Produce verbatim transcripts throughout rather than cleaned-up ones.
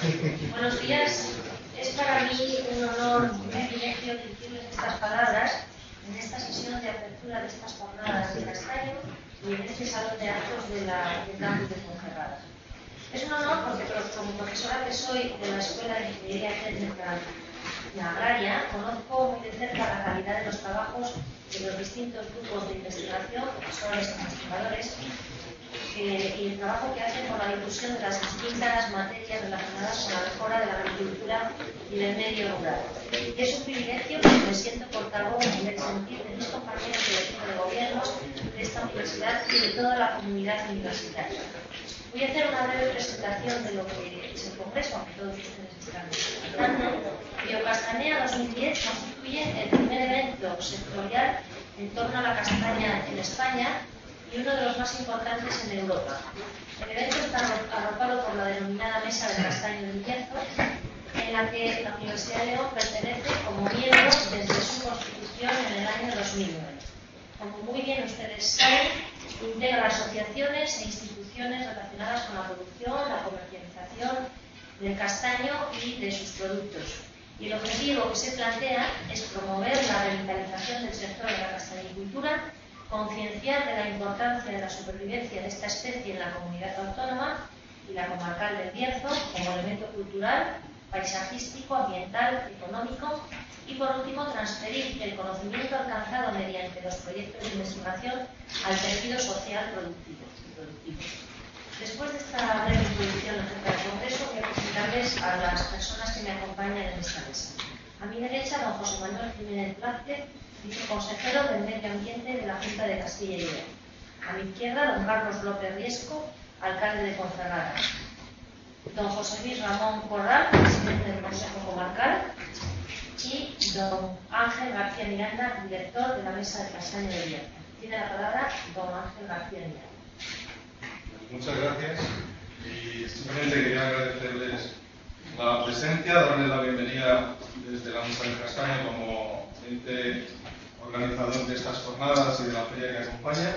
Buenos días. Es para mí un honor, un privilegio dirigirles estas palabras en esta sesión de apertura de estas jornadas de Castaño y en este salón de actos de la de campus de Ponferrada. Es un honor porque como profesora que soy de la Escuela de Ingeniería Técnica y Agraria, conozco muy de cerca la calidad de los trabajos de los distintos grupos de investigación, profesores, investigadores, eh, y el trabajo que hacen por la difusión de las distintas materias relacionadas con la mejora de la agricultura y del medio rural. Y es un privilegio porque me siento portavoz del sentir de mis compañeros del equipo de gobierno de esta universidad y de toda la comunidad universitaria. Voy a hacer una breve presentación de lo que es el Congreso, aunque todos ustedes están escuchando. Biocastanea dos mil diez constituye el primer evento sectorial en torno a la castaña en España y uno de los más importantes en Europa. El evento está arropado por la denominada Mesa del Castaño del Bierzo, en la que la Universidad de León pertenece como miembro desde su constitución en el año dos mil nueve. Como muy bien ustedes saben, integra asociaciones e instituciones relacionadas con la producción, la comercialización del castaño y de sus productos. Y el objetivo que se plantea es promover la revitalización del sector de la castañicultura, concienciar de la importancia de la supervivencia de esta especie en la comunidad autónoma y la comarcal del Bierzo como elemento cultural, paisajístico, ambiental, económico y, por último, transferir el conocimiento alcanzado mediante los proyectos de investigación al tejido social productivo. productivo. Después de esta breve introducción acerca del Congreso, voy a presentarles a las personas que me acompañan en esta mesa. A mi derecha, don José Manuel Jiménez Blázquez, viceconsejero del Medio Ambiente de la Junta de Castilla y León. A mi izquierda, don Carlos López Riesco, alcalde de Ponferrada. Don José Luis Ramón Corral, presidente del Consejo Comarcal. Y don Ángel García Miranda, director de la Mesa del Castaño de Bierzo. Tiene la palabra don Ángel García Miranda. Muchas gracias. Y simplemente quería agradecerles la presencia, darles la bienvenida desde la Mesa del Castaño como ente organizador de estas jornadas y de la feria que acompaña,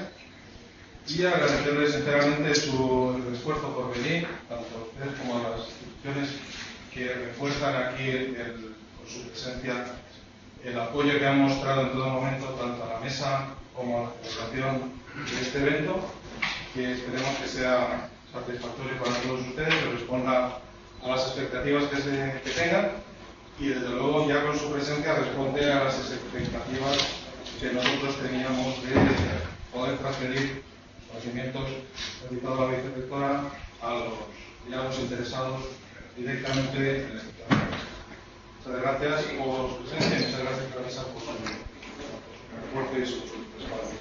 y agradecerles sinceramente su esfuerzo por venir, tanto a ustedes como a las instituciones que refuerzan aquí el, con su presencia el apoyo que han mostrado en todo momento tanto a la mesa como a la celebración de este evento, que esperemos que sea satisfactorio para todos ustedes, que responda a las expectativas que, se, que tengan, y desde luego ya con su presencia responde a las expectativas que nosotros teníamos de poder transferir conocimientos realizados a la vicerectora a los, ya a los interesados directamente en este tema. Muchas gracias por su presencia y muchas gracias a la mesa por su esfuerzo y su respaldo.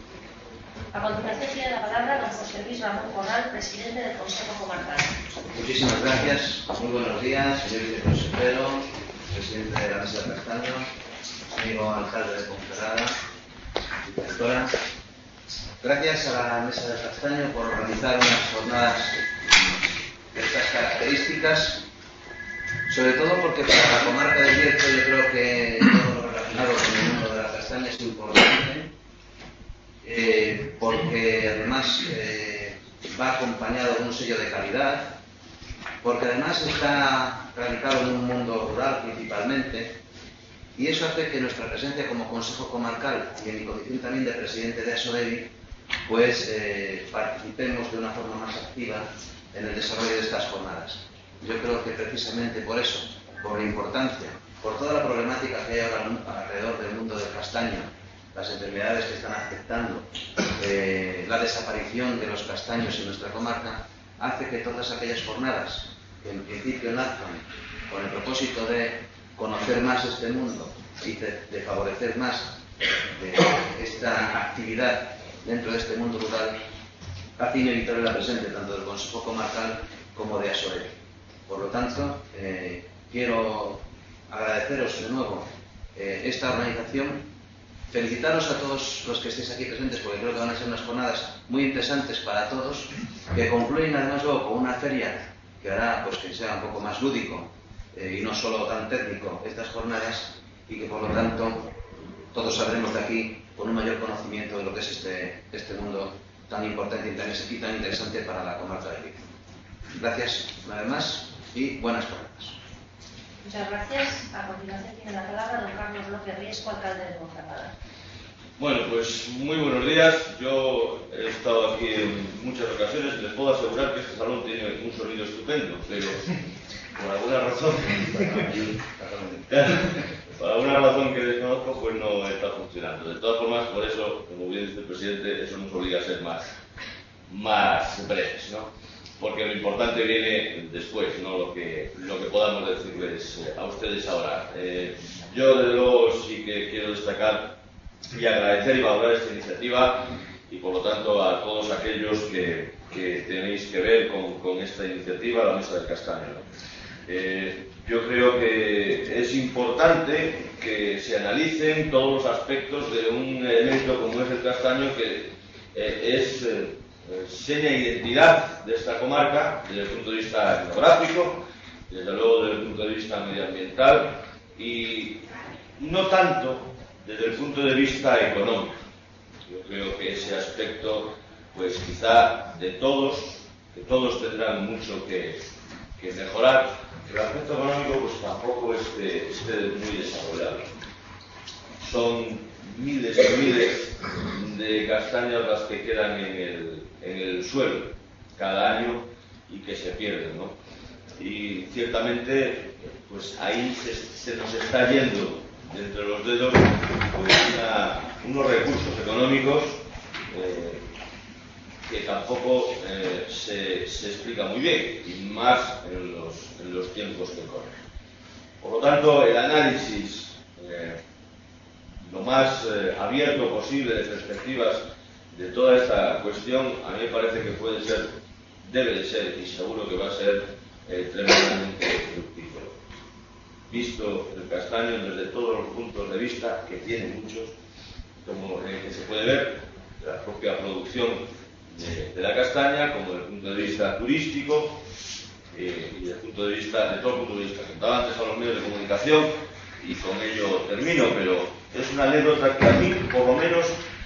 A continuación tiene la palabra don José Luis Ramón Corral, presidente del Consejo Comarcal. Muchísimas gracias. Muy buenos días, señor viceconsejero, presidente de la Mesa del Castaño, amigo alcalde de Ponferrada, directora. Gracias a la Mesa del Castaño por organizar unas jornadas de estas características, sobre todo porque para la comarca del Bierzo yo creo que todo lo relacionado con el mundo de la castaña es importante, eh, porque además eh, va acompañado de un sello de calidad, porque además está radicado en un mundo rural principalmente, y eso hace que nuestra presencia como Consejo Comarcal y en mi condición también de presidente de ASODEBI, pues eh, participemos de una forma más activa en el desarrollo de estas jornadas. Yo creo que precisamente por eso, por la importancia, por toda la problemática que hay ahora alrededor del mundo del castaño, las enfermedades que están afectando, eh, la desaparición de los castaños en nuestra comarca, hace que todas aquellas jornadas que en principio nazcan con el propósito de conocer más este mundo y de, de favorecer más de esta actividad dentro de este mundo rural, hace inevitable la presencia tanto del Consejo Comarcal como de ASODEBI. Por lo tanto, eh, quiero agradeceros de nuevo eh, esta organización, felicitaros a todos los que estéis aquí presentes, porque creo que van a ser unas jornadas muy interesantes para todos, que concluyen además luego con una feria que hará pues, que sea un poco más lúdico eh, y no solo tan técnico estas jornadas, y que por lo tanto todos saldremos de aquí con un mayor conocimiento de lo que es este, este mundo tan importante y tan interesante para la comarca de Bierzo. Gracias una vez más y buenas jornadas. Muchas gracias. A continuación tiene la palabra don Carlos López Riesco, alcalde de Ponferrada. Bueno, pues muy buenos días. Yo he estado aquí en muchas ocasiones y les puedo asegurar que este salón tiene un sonido estupendo, pero por alguna razón, por alguna razón que desconozco, pues no está funcionando. De todas formas, por eso, como bien dice el presidente, eso nos obliga a ser más, más breves, ¿no? Porque lo importante viene después, no lo que, lo que podamos decirles a ustedes ahora. Eh, yo, desde luego, sí que quiero destacar y agradecer y valorar esta iniciativa y, por lo tanto, a todos aquellos que, que tenéis que ver con, con esta iniciativa, la Mesa del Castaño, ¿no? Eh, yo creo que es importante que se analicen todos los aspectos de un elemento como es el castaño, que eh, es eh, seña e identidad de esta comarca desde el punto de vista etnográfico, desde luego desde el punto de vista medioambiental y no tanto desde el punto de vista económico. Yo creo que ese aspecto, pues quizá de todos, que todos tendrán mucho que, que mejorar. El aspecto económico pues tampoco esté, esté muy desarrollado. Son miles y miles de castañas las que quedan en el, en el suelo cada año y que se pierden, ¿no? Y ciertamente pues ahí se, se nos está yendo de entre los dedos pues una, unos recursos económicos eh, que tampoco eh, se, se explica muy bien, y más en los, en los tiempos que corren. Por lo tanto, el análisis eh, lo más eh, abierto posible de perspectivas de toda esta cuestión, a mí me parece que puede ser, debe de ser, y seguro que va a ser eh, tremendamente fructífero. Visto el castaño desde todos los puntos de vista, que tiene muchos, como el que se puede ver, la propia producción de, de la castaña, como desde el punto de vista turístico eh, y desde el punto de vista, de todo el punto de vista. Contaba antes a los medios de comunicación y con ello termino, pero es una anécdota que a mí, por lo menos,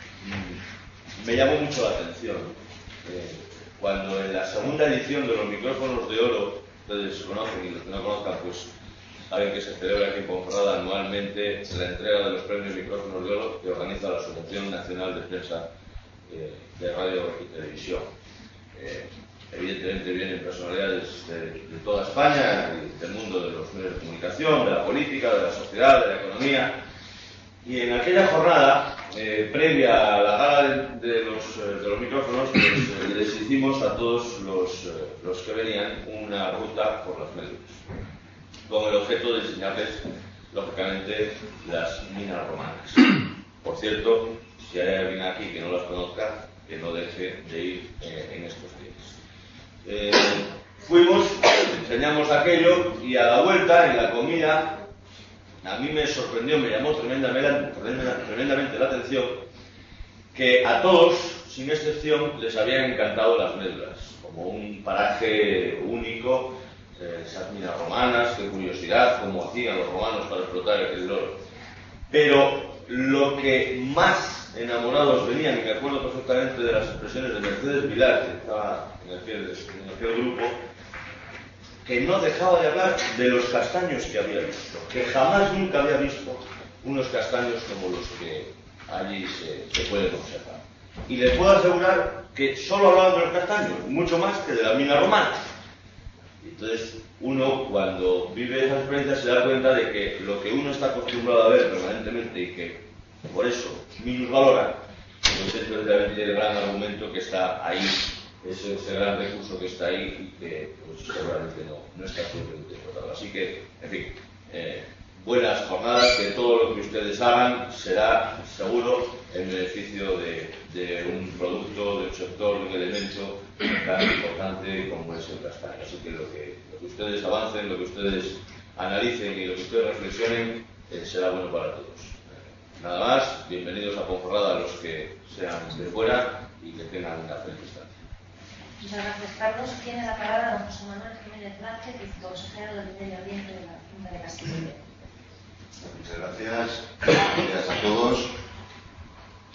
mmm, me llamó mucho la atención. Eh, cuando en la segunda edición de los micrófonos de oro, ustedes conocen y los que no conozcan, pues saben que se celebra aquí en Ponferrada anualmente la entrega de los premios Micrófonos de Oro que organiza la Asociación Nacional de Prensa eh, de Radio y Televisión. Eh, evidentemente vienen personalidades de, de toda España, del mundo de los medios de comunicación, de la política, de la sociedad, de la economía. Y en aquella jornada, eh, previa a la gala de, de, los, de los micrófonos, pues, eh, les hicimos a todos los, eh, los que venían una ruta por las médulas, con el objeto de enseñarles, lógicamente, las minas romanas. Por cierto, si hay alguien aquí que no las conozca, que no deje de ir eh, en estos días. Eh, fuimos, enseñamos aquello y a la vuelta, en la comida, a mí me sorprendió, me llamó tremendamente, tremendamente la atención que a todos, sin excepción, les habían encantado las médulas, como un paraje único. Eh, esas minas romanas, qué curiosidad, cómo hacían los romanos para explotar aquel oro. Pero lo que más enamorados venían, y me acuerdo perfectamente de las expresiones de Mercedes Vilar, que estaba en aquel, en aquel grupo, que no dejaba de hablar de los castaños que había visto, que jamás nunca había visto unos castaños como los que allí se, se pueden observar. Y les puedo asegurar que solo hablaban de los castaños, mucho más que de las minas romanas. Entonces, uno cuando vive esa experiencia se da cuenta de que lo que uno está acostumbrado a ver permanentemente y que por eso minusvalora, pues es precisamente el gran argumento que está ahí, ese, ese gran recurso que está ahí y que pues, seguramente no, no está suficientemente explotado. Así que, en fin, eh, buenas jornadas, que todo lo que ustedes hagan será seguro en beneficio de, de un producto, de un sector, de un elemento tan importante como es el castaño. Así que lo que, lo que ustedes avancen, lo que ustedes analicen y lo que ustedes reflexionen eh, será bueno para todos. Eh, nada más, bienvenidos a Ponferrada a los que sean de fuera y que tengan una feliz estancia. Muchas gracias, Carlos. Tiene la palabra don José Manuel Jiménez Vázquez, viceconsejero del Medio Ambiente de la Junta de Castilla y León. Muchas gracias. Buenos días a todos.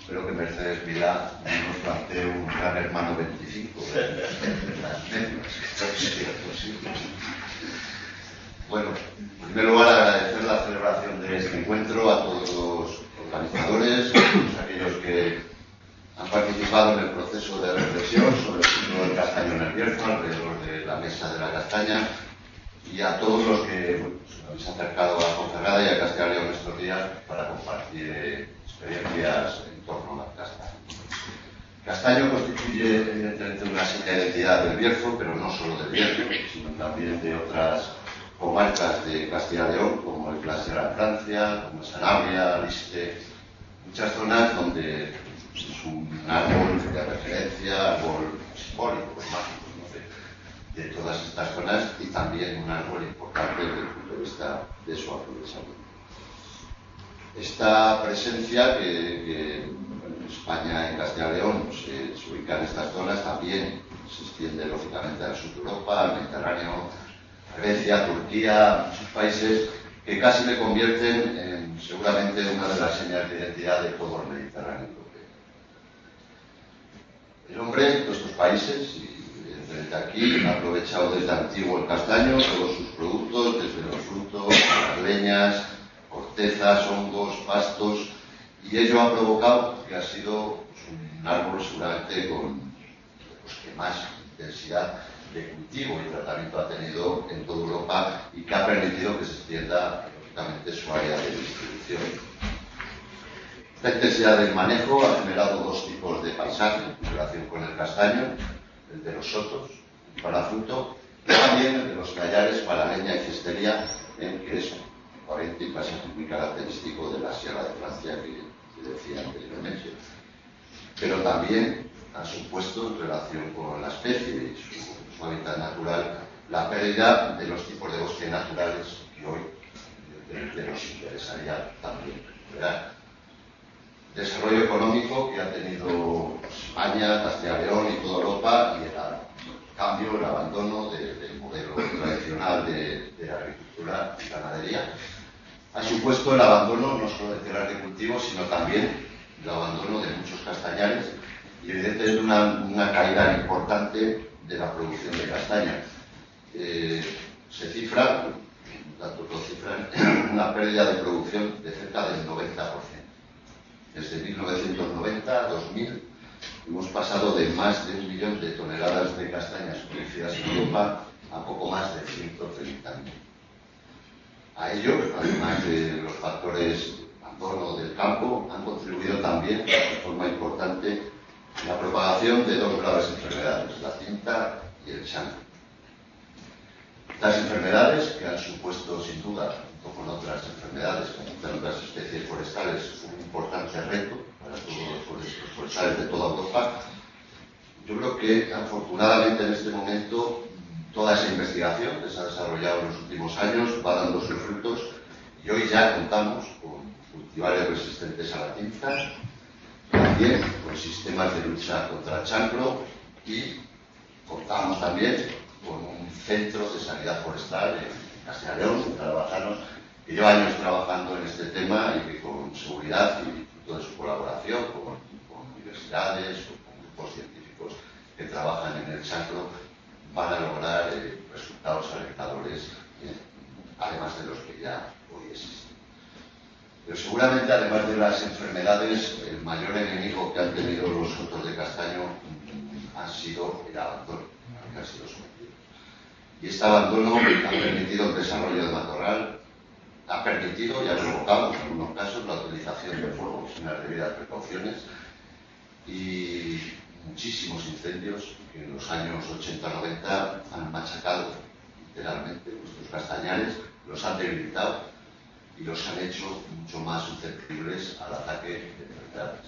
espero que Mercedes Milá nos plantee un Gran Hermano veinticinco de las medias. Bueno, en primer lugar agradecer la celebración de este encuentro a todos los organizadores, a todos aquellos que han participado en el proceso de reflexión sobre el futuro del castaño en el Bierzo, alrededor de la mesa de la castaña, y a todos los que bueno, pues, habéis acercado a Ponferrada y a Castilla y León estos días para compartir eh, experiencias en torno al castaño. Castaño constituye evidentemente una seña de identidad del Bierzo, pero no solo del Bierzo, sino también de otras comarcas de Castilla y León, como el Sierra de Francia, como Sanabria, Liste, muchas zonas donde es un árbol de referencia, árbol simbólico, mágico, no sé, de todas estas zonas, y también un árbol importante desde el punto de vista de su aprovechamiento. Esta presencia que, que en España, en Castilla y León, se, se ubica en estas zonas, también se extiende lógicamente al sur de Europa, al Mediterráneo, a Grecia, Turquía, muchos países que casi le convierten en seguramente una de las señas de identidad de todo el Mediterráneo europeo. El hombre de todos estos países, y desde aquí, ha aprovechado desde antiguo el castaño, todos sus productos, desde los frutos, las leñas, cortezas, hongos, pastos, y ello ha provocado que ha sido pues, un árbol seguramente con pues, que más intensidad de cultivo y tratamiento ha tenido en toda Europa y que ha permitido que se extienda lógicamente su área de distribución. Esta intensidad del manejo ha generado dos tipos de paisaje en relación con el castaño, el de los sotos para fruto y también el de los callares para leña y cestería, en que es aparente y paisaje muy característico de la Sierra de Francia que, que decía anteriormente. Pero también ha supuesto en relación con la especie y su su hábitat natural, la pérdida de los tipos de bosque naturales que hoy evidentemente nos interesaría también recuperar. Desarrollo económico que ha tenido España, Castilla y León y toda Europa, y el cambio, el abandono de, del modelo tradicional de, de agricultura y ganadería, ha supuesto el abandono no solo de tierras de cultivo, sino también el abandono de muchos castañares y evidentemente una, una caída importante de la producción de castaña. Eh, se cifra, datos lo cifran, una pérdida de producción de cerca del noventa por ciento. Desde mil novecientos noventa a dos mil hemos pasado de más de un millón de toneladas de castañas producidas en Europa a poco más de ciento treinta mil. A ello, además de los factores abandono del campo, han contribuido también de forma importante la propagación de dos graves enfermedades, la cinta y el chancro. Estas enfermedades, que han supuesto sin duda, junto con otras enfermedades, como otras especies forestales, un importante reto para todos los forestales de toda Europa, yo creo que afortunadamente en este momento toda esa investigación que se ha desarrollado en los últimos años va dando sus frutos y hoy ya contamos con cultivares resistentes a la tinta, también con sistemas de lucha contra el chancro y contamos también con un centro de sanidad forestal en Castilla y León, en Calabazanos, que lleva años trabajando en este tema y que con seguridad y fruto de su colaboración con, con universidades o con grupos científicos que trabajan en el chancro van a lograr eh, resultados alentadores, eh, además de los que ya hoy existen. Pero seguramente, además de las enfermedades, el mayor enemigo que han tenido los sotos de castaño ha sido el abandono, que han sido sometidos. Y este abandono ha permitido el desarrollo de matorral, ha permitido y ha provocado en algunos casos la utilización de fuego sin las debidas precauciones y muchísimos incendios que en los años ochenta noventa han machacado literalmente nuestros castañares, los han debilitado y los han hecho mucho más susceptibles al ataque de enfermedades.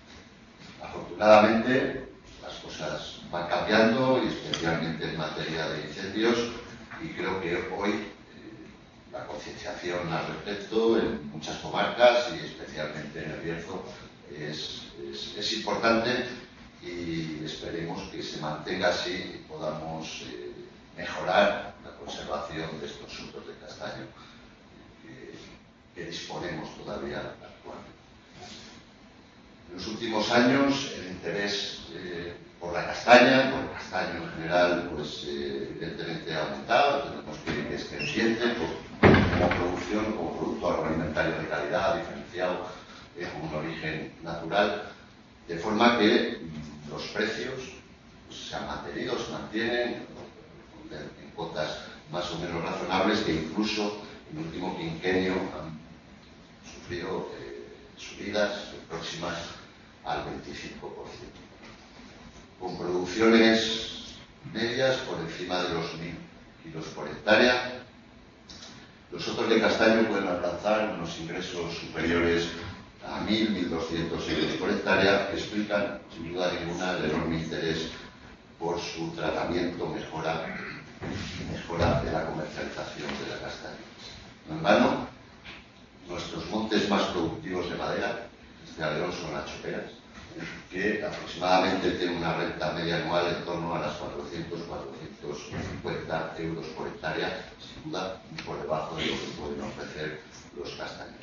Afortunadamente, las cosas van cambiando, y especialmente en materia de incendios, y creo que hoy eh, la concienciación al respecto en muchas comarcas y especialmente en el Bierzo es, es, es importante, y esperemos que se mantenga así y podamos eh, mejorar la conservación de estos sotos de castaño que, que disponemos todavía actualmente. En los últimos años el interés eh, por la castaña, por el castaño en general, pues eh, evidentemente ha aumentado. Tenemos que, que es creciente por, como producción, como producto agroalimentario de calidad, diferenciado, eh, con un origen natural, de forma que mm, los precios pues, se han mantenido, se mantienen en cuotas más o menos razonables, que incluso en el último quinquenio han sufrido eh, subidas próximas al veinticinco por ciento, con producciones medias por encima de los mil kilos por hectárea. Los sotos de castaño pueden alcanzar unos ingresos superiores a mil, mil doscientos euros por hectárea, que explican, sin duda ninguna, el enorme interés por su tratamiento, mejora, mejora de la comercialización de la castaña. No en vano, nuestros montes más productivos de madera, este León, son las choperas, que aproximadamente tienen una renta media anual en torno a las cuatrocientos a cuatrocientos cincuenta euros por hectárea, sin duda por debajo de lo que pueden ofrecer los castañeros.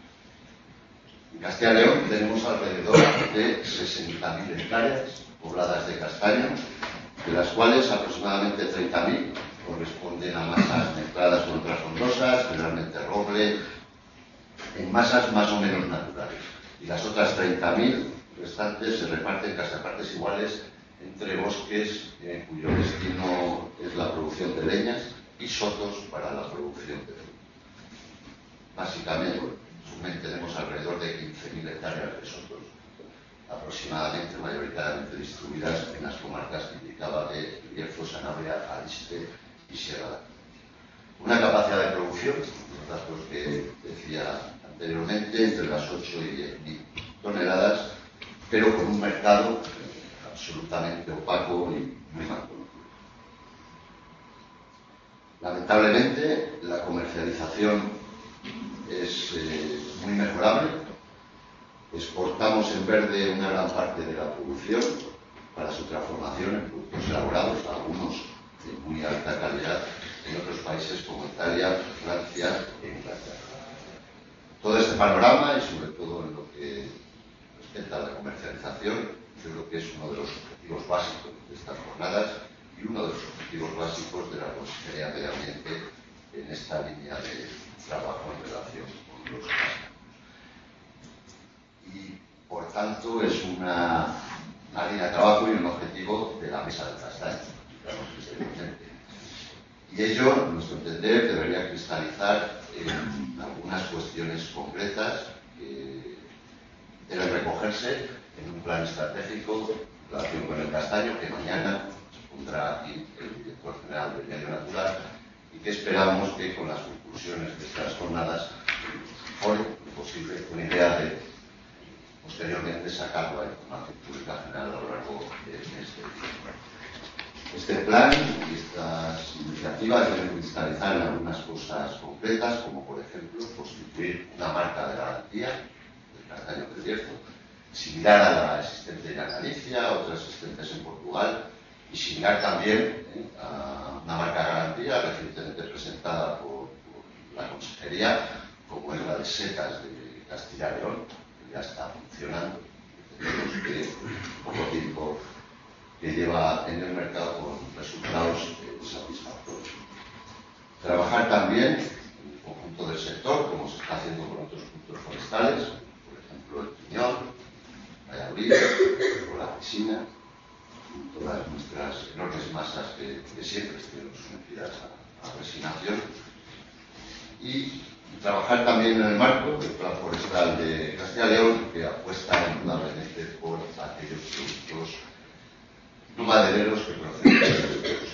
En Castilla y León tenemos alrededor de sesenta mil hectáreas pobladas de castaño, de las cuales aproximadamente treinta mil corresponden a masas mezcladas con otras frondosas, generalmente roble, en masas más o menos naturales. Y las otras treinta mil restantes se reparten casi a partes iguales entre bosques, eh, cuyo destino es la producción de leñas, y sotos para la producción de fruta. Básicamente, tenemos alrededor de quince mil hectáreas de sotos, aproximadamente, mayoritariamente distribuidas en las comarcas que indicaba de Bierzo, Sanabria, Aliste y Sierra. Una capacidad de producción, los datos que decía anteriormente, entre las ocho y diez mil toneladas, pero con un mercado absolutamente opaco y muy mal conocido. Lamentablemente, la comercialización es eh, muy mejorable. Exportamos en verde una gran parte de la producción para su transformación en productos elaborados, algunos de muy alta calidad, en otros países como Italia, Francia e Inglaterra. Todo este panorama, y sobre todo en lo que respecta a la comercialización, yo creo que es uno de los objetivos básicos de estas jornadas y uno de los objetivos básicos de la Consejería de Medio Ambiente en esta línea de trabajo en relación con los castaños. Y, por tanto, es una, una línea de trabajo y un objetivo de la Mesa del Castaño, digamos, exteriormente. Y ello, a nuestro entender, debería cristalizar en algunas cuestiones concretas que deben recogerse en un plan estratégico en relación con el castaño, que mañana pondrá aquí el director general del Medio Natural, y que esperamos que con las conclusiones de estas jornadas, hoy, posible, con idea de posteriormente sacarlo a la información pública general a lo largo del mes de diciembre. Este plan y estas iniciativas deben cristalizar en algunas cosas concretas, como por ejemplo constituir una marca de garantía del castaño del Bierzo, similar a la existente en Galicia, otras existentes en Portugal, y similar también eh, a una marca de garantía recientemente presentada por, por la Consejería, como es la de setas de Castilla y León, que ya está funcionando. Tenemos que poco tiempo que lleva en el mercado con resultados eh, satisfactorios. Trabajar también en el conjunto del sector, como se está haciendo con otros puntos forestales, por ejemplo el Piñón, Valladolid, o la Piscina, todas nuestras enormes masas que, que siempre estuvieron sometidas a, a resignación, y trabajar también en el marco del Plan Forestal de Castilla y León, que apuesta indudablemente por aquellos productos no madereros que proceden de los bosques.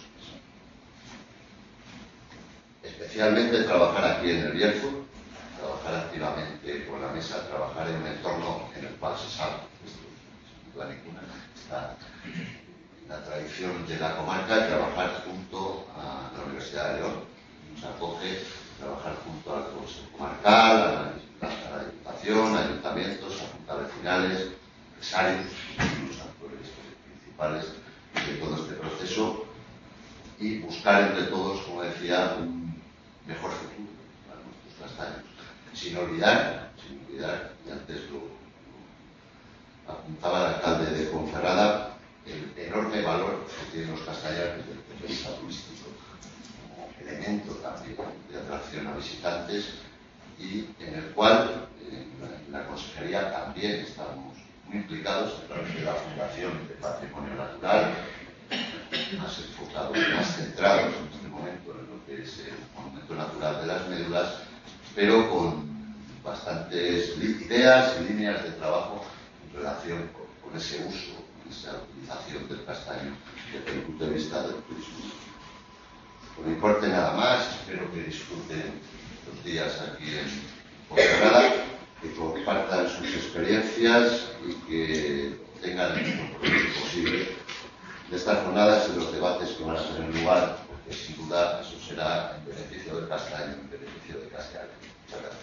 Especialmente trabajar aquí en el Bierzo, trabajar activamente con la mesa, trabajar en un entorno en el cual se sabe, esto sin duda ninguna, está en la tradición de la comarca, trabajar junto a la Universidad de León, nos acoge, trabajar junto al Consejo Comarcal, a la, a la Diputación, a ayuntamientos, a juntas vecinales, empresarios, los actores principales de todo este proceso, y buscar entre todos, como decía, un mejor futuro para nuestros castaños, sin olvidar, sin olvidar, y antes lo, lo apuntaba el alcalde de Ponferrada el enorme valor que tienen los castañares desde el punto de vista turístico, como elemento también de atracción a visitantes, y en el cual en la consejería también estamos muy implicados a través de la Fundación de Patrimonio Natural, más enfocados, más centrados en este momento en lo que es el Monumento Natural de las Médulas, pero con bastantes ideas y líneas de trabajo en relación con, con ese uso, con esa utilización del castaño desde el punto de vista del turismo. No me importe nada más, espero que disfruten los días aquí en Ponferrada, que compartan sus experiencias y que tengan el mejor provecho posible de estas jornadas y los debates que van a tener lugar, porque sin duda eso será en beneficio del castaño, en beneficio de Castilla. Muchas gracias.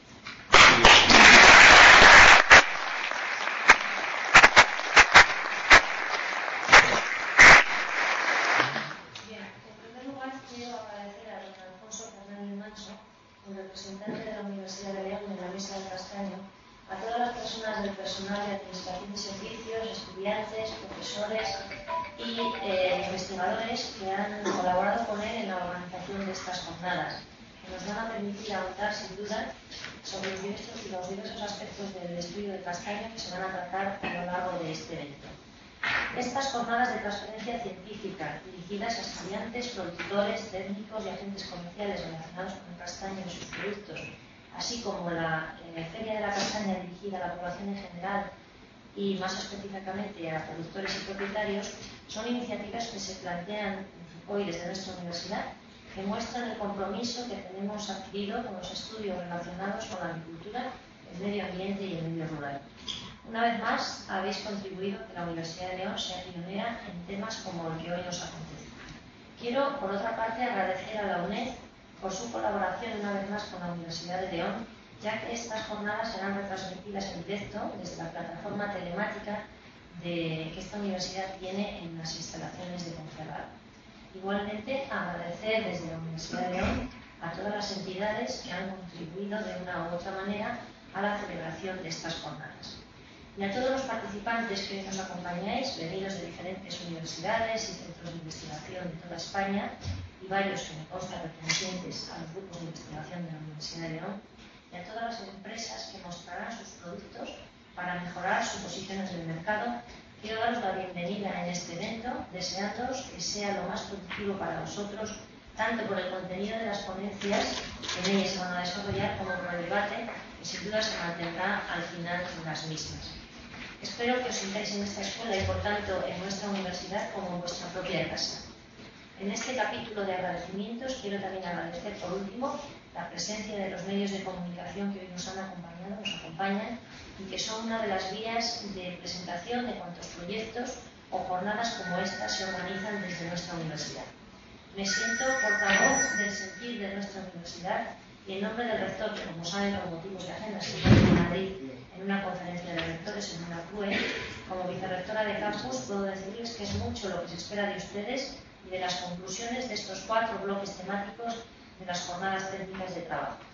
Bien, en primer lugar quiero agradecer a don Alfonso Fernández Manso, el representante de la Universidad de León en la Mesa del Castaño, a todas las personas del personal de administración de servicios, estudiantes, profesores y eh, investigadores que han colaborado con él en la organización de estas jornadas, que nos van a permitir avanzar sin duda sobre los diversos, los diversos aspectos del estudio del castaño que se van a tratar a lo largo de este evento. Estas jornadas de transferencia científica dirigidas a estudiantes, productores, técnicos y agentes comerciales relacionados con el castaño y sus productos, así como la eh, Feria de la Castaña dirigida a la población en general y más específicamente a productores y propietarios, son iniciativas que se plantean hoy desde nuestra universidad, que muestran el compromiso que tenemos adquirido con los estudios relacionados con la agricultura, el medio ambiente y el medio rural. Una vez más, habéis contribuido a que la Universidad de León sea pionera en temas como el que hoy nos acontece. Quiero, por otra parte, agradecer a la UNED por su colaboración una vez más con la Universidad de León, ya que estas jornadas serán retransmitidas en directo desde la plataforma telemática de, que esta universidad tiene en las instalaciones de Ponferrada. Igualmente, agradecer desde la Universidad de León a todas las entidades que han contribuido de una u otra manera a la celebración de estas jornadas. Y a todos los participantes que hoy nos acompañáis, venidos de diferentes universidades y centros de investigación de toda España, y varios que me consta pertenecientes a los grupos de investigación de la Universidad de León, y a todas las empresas que mostrarán sus productos para mejorar sus posiciones en el mercado, quiero daros la bienvenida en este evento, deseándoos que sea lo más productivo para vosotros, tanto por el contenido de las ponencias que en ellas se van a desarrollar, como por el debate, que sin duda se mantendrá al final en las mismas. Espero que os sintáis en esta escuela y, por tanto, en nuestra universidad como en vuestra propia casa. En este capítulo de agradecimientos quiero también agradecer, por último, la presencia de los medios de comunicación que hoy nos han acompañado, nos acompañan, y que son una de las vías de presentación de cuantos proyectos o jornadas como estas se organizan desde nuestra universidad. Me siento portavoz del sentir de nuestra universidad y en nombre del rector, que como saben por motivos de agenda se encuentra en Madrid en una conferencia de rectores en una C U E, como vicerrectora de campus puedo decirles que es mucho lo que se espera de ustedes y de las conclusiones de estos cuatro bloques temáticos de las jornadas técnicas de trabajo.